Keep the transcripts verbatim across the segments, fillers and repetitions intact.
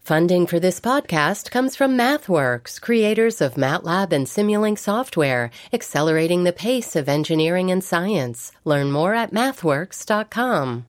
Funding for this podcast comes from MathWorks, creators of MATLAB and Simulink software, accelerating the pace of engineering and science. Learn more at mathworks dot com.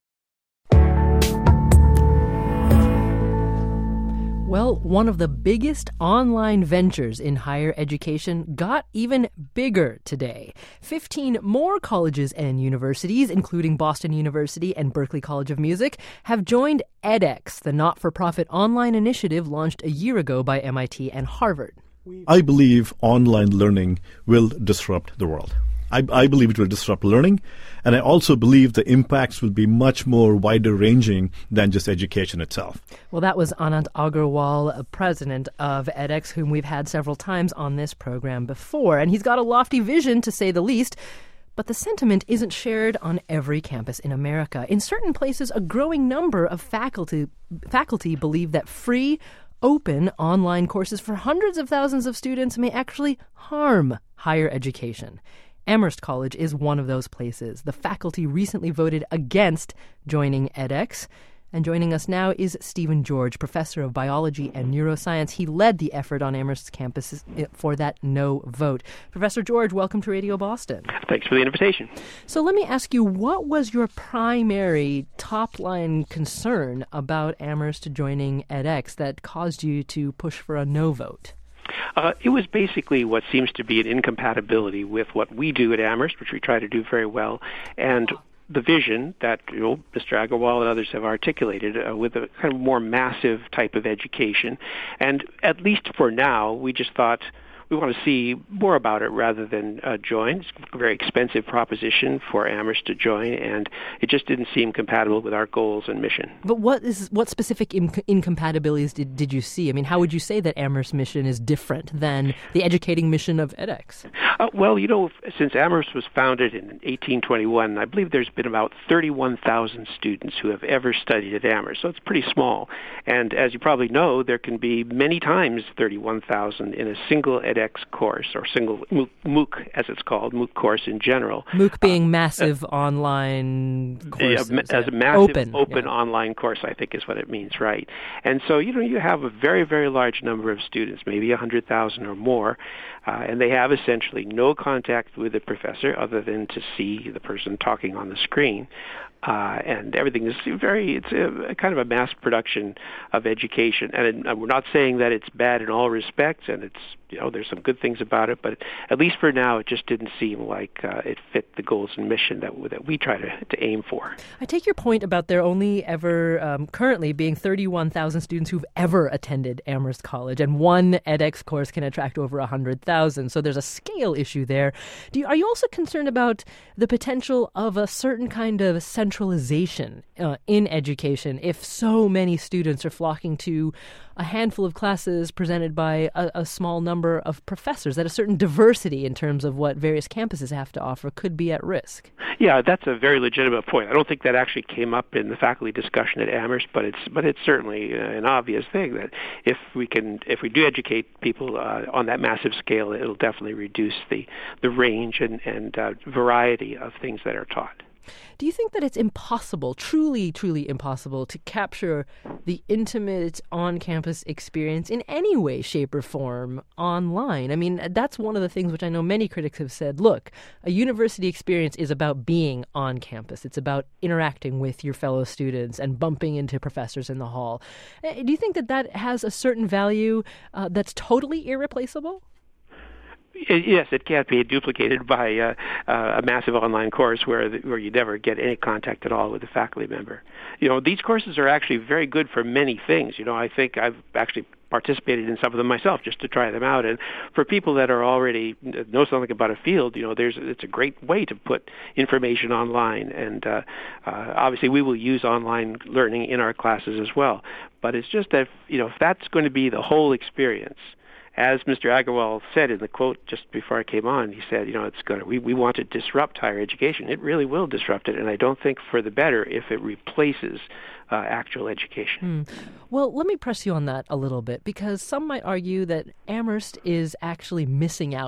Well, one of the biggest online ventures in higher education got even bigger today. Fifteen more colleges and universities, including Boston University and Berklee College of Music, have joined edX, the not-for-profit online initiative launched a year ago by M I T and Harvard. I believe online learning will disrupt the world. I, I believe it will disrupt learning, and I also believe the impacts will be much more wider-ranging than just education itself. Well, that was Anant Agarwal, president of edX, whom we've had several times on this program before, and he's got a lofty vision, to say the least. But the sentiment isn't shared on every campus in America. In certain places, a growing number of faculty faculty believe that free, open online courses for hundreds of thousands of students may actually harm higher education. Amherst College is one of those places. The faculty recently voted against joining edX. And joining us now is Stephen George, professor of biology and neuroscience. He led the effort on Amherst's campus for that no vote. Professor George, welcome to Radio Boston. Thanks for the invitation. So let me ask you, what was your primary top-line concern about Amherst joining edX that caused you to push for a no vote? Uh, it was basically what seems to be an incompatibility with what we do at Amherst, which we try to do very well, and the vision that you know, Mister Agarwal and others have articulated uh, with a kind of more massive type of education. And at least for now, we just thought we want to see more about it rather than uh, join. It's a very expensive proposition for Amherst to join, and it just didn't seem compatible with our goals and mission. But what is what specific in- incompatibilities did, did you see? I mean, how would you say that Amherst's mission is different than the educating mission of edX? Uh, well, you know, since Amherst was founded in eighteen twenty-one, I believe there's been about thirty-one thousand students who have ever studied at Amherst, so it's pretty small. And as you probably know, there can be many times thirty-one thousand in a single edX course, or single MOOC, as it's called, MOOC course in general. MOOC being uh, massive uh, online course. Yeah, as a massive open, open yeah. online course, I think is what it means, right? And so, you know, you have a very, very large number of students, maybe one hundred thousand or more, uh, and they have essentially no contact with the professor other than to see the person talking on the screen. Uh, and everything is very, it's a, a kind of a mass production of education. And it, we're not saying that it's bad in all respects, and it's, you know, there's some good things about it, but at least for now, it just didn't seem like uh, it fit the goals and mission that that we try to, to aim for. I take your point about there only ever, um, currently being thirty-one thousand students who've ever attended Amherst College, and one edX course can attract over one hundred thousand, so there's a scale issue there. Do you, are you also concerned about the potential of a certain kind of centralization uh, in education if so many students are flocking to a handful of classes presented by a, a small number of professors, that a certain diversity in terms of what various campuses have to offer could be at risk? Yeah, that's a very legitimate point. I don't think that actually came up in the faculty discussion at Amherst, but it's but it's certainly uh, an obvious thing that if we can if we do educate people uh, on that massive scale, it'll definitely reduce the the range and and uh, variety of things that are taught. Do you think that it's impossible, truly, truly impossible, to capture the intimate on-campus experience in any way, shape, or form online? I mean, that's one of the things which I know many critics have said, look, a university experience is about being on campus. It's about interacting with your fellow students and bumping into professors in the hall. Do you think that that has a certain value uh, that's totally irreplaceable? Yes, it can't be duplicated by uh, uh, a massive online course where the, where you never get any contact at all with a faculty member. You know, these courses are actually very good for many things. You know, I think I've actually participated in some of them myself just to try them out. And for people that are already know something about a field, you know, there's it's a great way to put information online. And uh, uh, obviously, we will use online learning in our classes as well. But it's just that, you know, if that's going to be the whole experience, as Mister Agarwal said in the quote just before I came on, he said, you know, it's going to, we, we want to disrupt higher education. It really will disrupt it, and I don't think for the better if it replaces uh, actual education. Mm. Well, let me press you on that a little bit, because some might argue that Amherst is actually missing out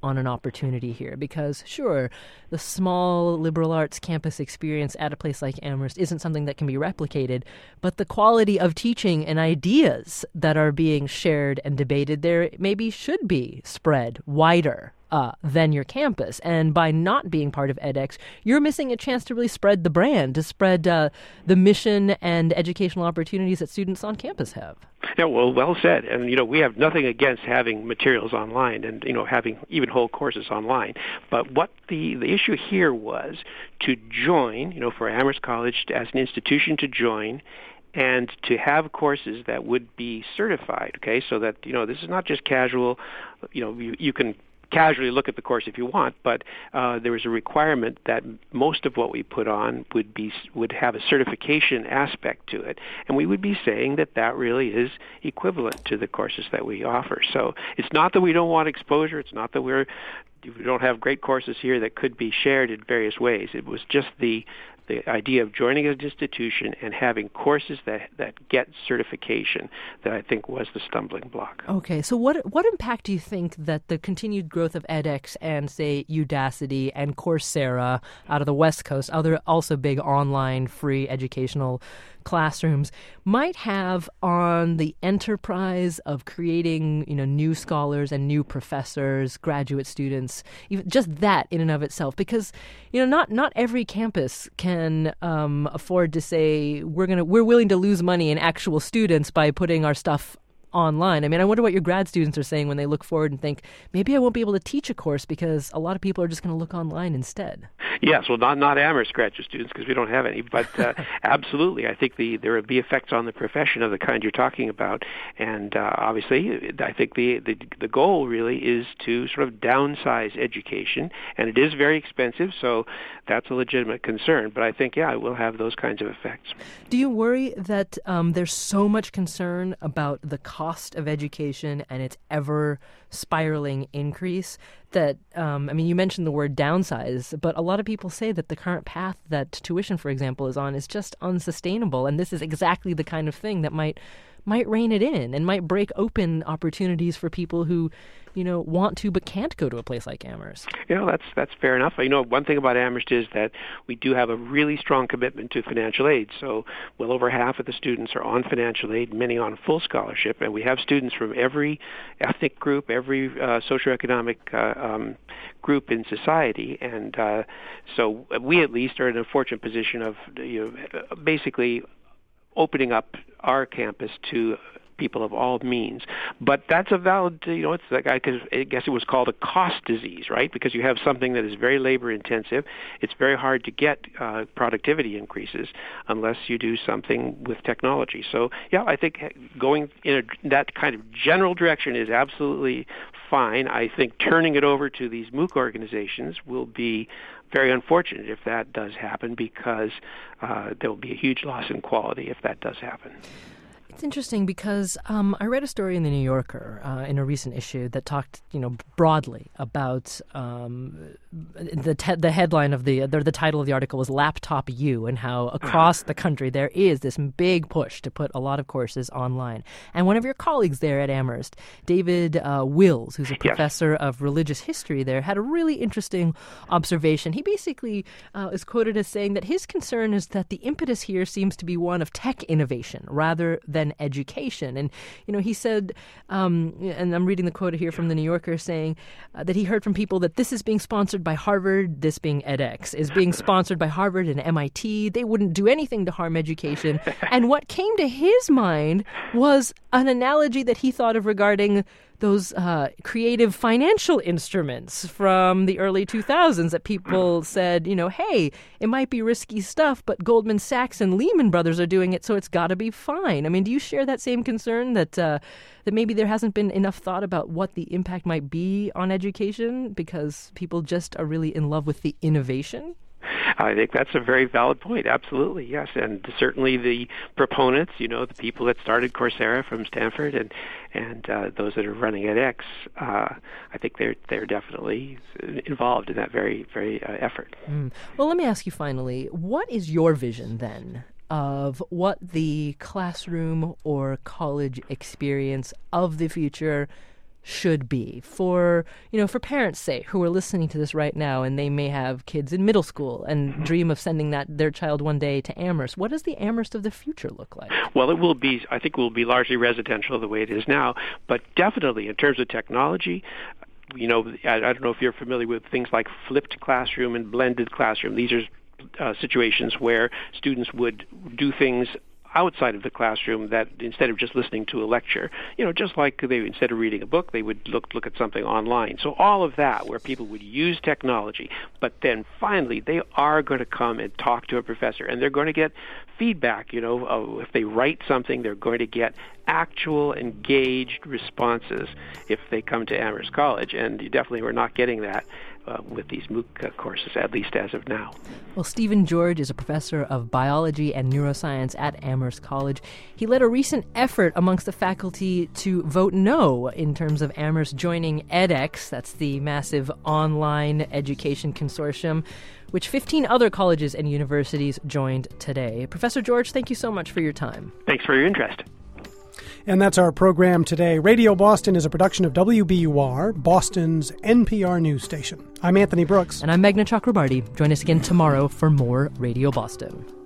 on an opportunity here? Because, sure, the small liberal arts campus experience at a place like Amherst isn't something that can be replicated, but the quality of teaching and ideas that are being shared and debated there maybe should be spread wider Uh, than your campus. And by not being part of edX, you're missing a chance to really spread the brand, to spread uh, the mission and educational opportunities that students on campus have. Yeah, well, well said. And, you know, we have nothing against having materials online and, you know, having even whole courses online. But what the, the issue here was to join, you know, for Amherst College as an institution to join and to have courses that would be certified, okay, so that, you know, this is not just casual, you know, you, you can casually look at the course if you want, but uh, there was a requirement that most of what we put on would be would have a certification aspect to it, and we would be saying that that really is equivalent to the courses that we offer. So it's not that we don't want exposure. It's not that we're we don't have great courses here that could be shared in various ways. It was just the the idea of joining an institution and having courses that, that get certification that I think was the stumbling block. Okay, so what what impact do you think that the continued growth of edX and, say, Udacity and Coursera out of the West Coast, other also big online free educational classrooms, might have on the enterprise of creating, you know, new scholars and new professors, graduate students, even just that in and of itself? Because, you know, not not every campus can um, afford to say we're gonna we're willing to lose money in actual students by putting our stuff online. I mean, I wonder what your grad students are saying when they look forward and think, maybe I won't be able to teach a course because a lot of people are just going to look online instead. Yes, well, not not Amherst graduate students because we don't have any, but uh, absolutely, I think the there would be effects on the profession of the kind you're talking about, and uh, obviously, I think the, the the goal really is to sort of downsize education, and it is very expensive, so that's a legitimate concern. But I think, yeah, it will have those kinds of effects. Do you worry that um, there's so much concern about the cost of education and its ever spiraling increase that, um, I mean, you mentioned the word downsize, but a lot of people say that the current path that tuition, for example, is on is just unsustainable. And this is exactly the kind of thing that might might rein it in and might break open opportunities for people who, you know, want to but can't go to a place like Amherst. You know, that's that's fair enough. You know, one thing about Amherst is that we do have a really strong commitment to financial aid. So well over half of the students are on financial aid, many on full scholarship, and we have students from every ethnic group, every uh, socioeconomic uh, um, group in society. And uh, so we at least are in a fortunate position of, you know, basically opening up our campus to people of all means. But that's a valid, you know, it's like, I guess it was called a cost disease, right? Because you have something that is very labor intensive. It's very hard to get uh, productivity increases unless you do something with technology. So, yeah, I think going in a, that kind of general direction is absolutely fine. I think turning it over to these MOOC organizations will be very unfortunate if that does happen, because uh, there will be a huge loss in quality if that does happen. It's interesting because um, I read a story in the New Yorker uh, in a recent issue that talked, you know, broadly about um, the te- the headline of the, the the title of the article was "Laptop U," and how across the country there is this big push to put a lot of courses online. And one of your colleagues there at Amherst, David uh, Wills, who's a professor yes. of religious history there, had a really interesting observation. He basically uh, is quoted as saying that his concern is that the impetus here seems to be one of tech innovation rather than education. And, you know, he said, um, and I'm reading the quote here from the New Yorker, saying uh, that he heard from people that this is being sponsored by Harvard, this being edX, is being sponsored by Harvard and M I T. They wouldn't do anything to harm education. And what came to his mind was an analogy that he thought of regarding those uh, creative financial instruments from the early two thousands that people said, you know, hey, it might be risky stuff, but Goldman Sachs and Lehman Brothers are doing it, so it's got to be fine. I mean, do you share that same concern that uh, that maybe there hasn't been enough thought about what the impact might be on education because people just are really in love with the innovation? I think that's a very valid point. Absolutely, yes. And certainly the proponents, you know, the people that started Coursera from Stanford and and uh, those that are running edX, uh, I think they're they're definitely involved in that very, very uh, effort. Mm. Well, let me ask you finally, what is your vision then of what the classroom or college experience of the future should be for, you know, for parents, say, who are listening to this right now and they may have kids in middle school and mm-hmm. dream of sending that their child one day to Amherst? What does the Amherst of the future look like? Well, it will be, I think it will be largely residential the way it is now, but definitely in terms of technology, you know, I, I don't know if you're familiar with things like flipped classroom and blended classroom. These are uh, situations where students would do things outside of the classroom that instead of just listening to a lecture, you know, just like they instead of reading a book, they would look look at something online. So all of that where people would use technology, but then finally they are going to come and talk to a professor and they're going to get feedback, you know, uh, if they write something, they're going to get actual engaged responses if they come to Amherst College, and you definitely are not getting that Uh, with these MOOC uh, courses, at least as of now. Well, Stephen George is a professor of biology and neuroscience at Amherst College. He led a recent effort amongst the faculty to vote no in terms of Amherst joining edX, that's the massive online education consortium, which fifteen other colleges and universities joined today. Professor George, thank you so much for your time. Thanks for your interest. And that's our program today. Radio Boston is a production of W B U R, Boston's N P R news station. I'm Anthony Brooks. And I'm Meghna Chakrabarty. Join us again tomorrow for more Radio Boston.